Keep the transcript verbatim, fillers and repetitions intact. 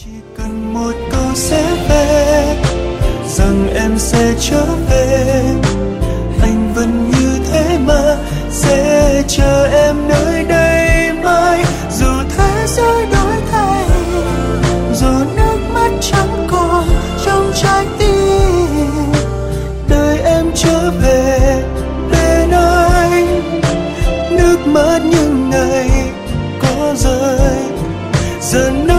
Chỉ cần một câu sẽ về, rằng em sẽ trở về, anh vẫn như thế mà sẽ chờ em nơi đây mãi. Dù thế giới đổi thay, dù nước mắt chẳng còn trong trái tim, đợi em trở về bên anh. Nước mắt những ngày có rơi giờ